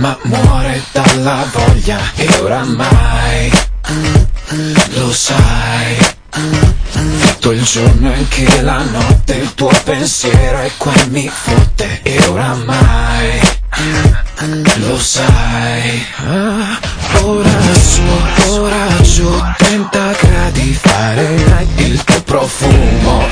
ma muore dalla voglia e oramai lo sai. Tutto il giorno e anche la notte il tuo pensiero è qua e mi fotte e oramai lo sai. Ora su, ora giù, 30 gradi Fahrenheit, il tuo profumo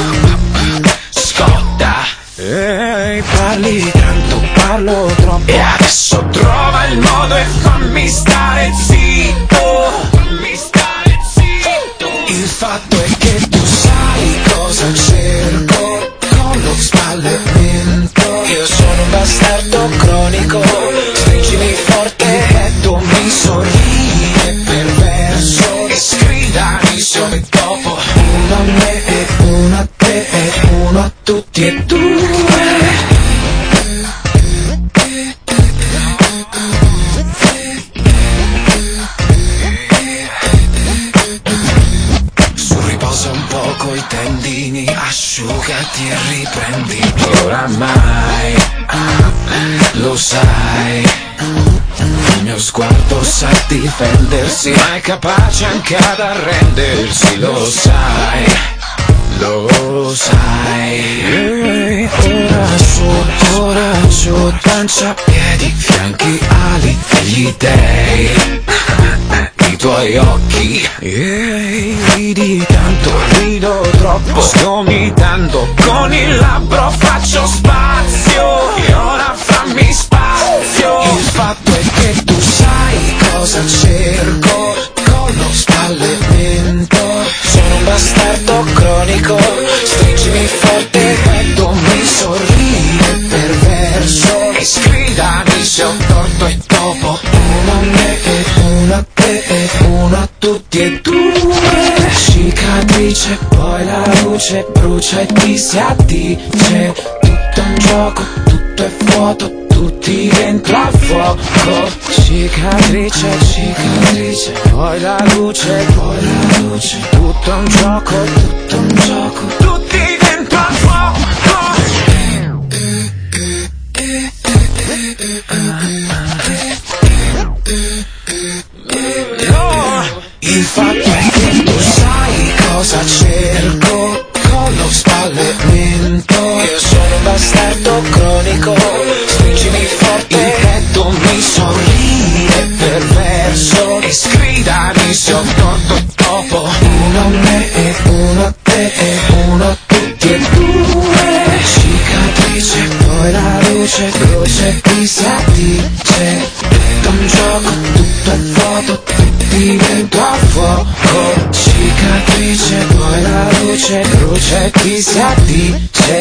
scotta. Ehi, parli tanto, parlo troppo e adesso trova il modo e fammi stare zitto, fammi stare zitto. Il fatto è che tu sai cosa cerco, con lo spalle lento. Io sono un bastardo cronico, stringimi forte, il petto mi sorride perverso e sgridami solo e dopo. Uno a me e uno a te e uno a tutti e due. Un po' coi tendini, asciugati e riprendi. Oramai lo sai, il mio sguardo sa difendersi, ma è capace anche ad arrendersi. Lo sai, lo sai. Ora su, ora giù, pancia, piedi, fianchi, ali e gli dei. I tuoi occhi, ridi tanto, rido troppo, sto imitando con il labbro, faccio spazio e ora fammi spazio. Il fatto è che tu sai cosa cerco, con lo spalle lento. Sono un bastardo cronico, stringimi forte, il petto mi sorride perverso e sgridami se ho torto e dopo. Uno a me e uno a te e uno a tutti e due. Cicatrice, poi la luce brucia e ti si addice. Tutto è un gioco, tutto è vuoto, tutti dentro al fuoco. Cicatrice, cicatrice, poi la luce, tutto è un gioco, tutto è un gioco, tutti dentro al fuoco. Il fatto è che tu sai cosa cerco, con lo spalle lento. Io sono un bastardo cronico, stringimi forte, il petto mi sorride perverso e sgridami se ho torto e dopo. Uno a me e uno a te e uno a tutti e due. Cicatrice, poi la luce brucia e ti si addice. Tutto un gioco, tutto è vuoto, tutti dentro al fuoco. Cicatrice, poi la luce brucia e ti si addice.